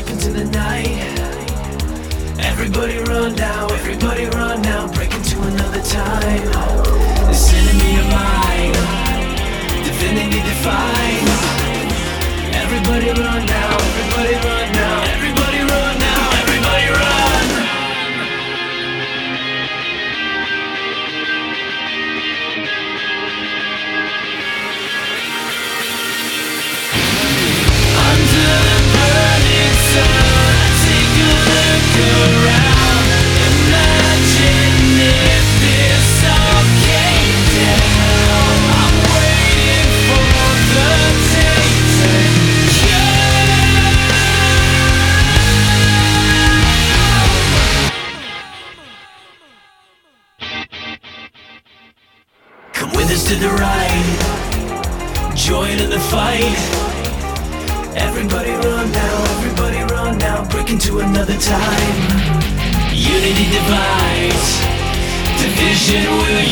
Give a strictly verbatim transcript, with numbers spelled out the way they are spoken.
deep into the night. Everybody run now, everybody run now, break into another time. This enemy of mine, divinity defined. Everybody run now, everybody run now, everybody run now, everybody run. Under the burning sun, take a look around. Imagine if this all came down. I'm waiting for the day to come. Come with us to the ride, join in the fight. Everybody run now, everybody run now, break into another time. Unity divides, division will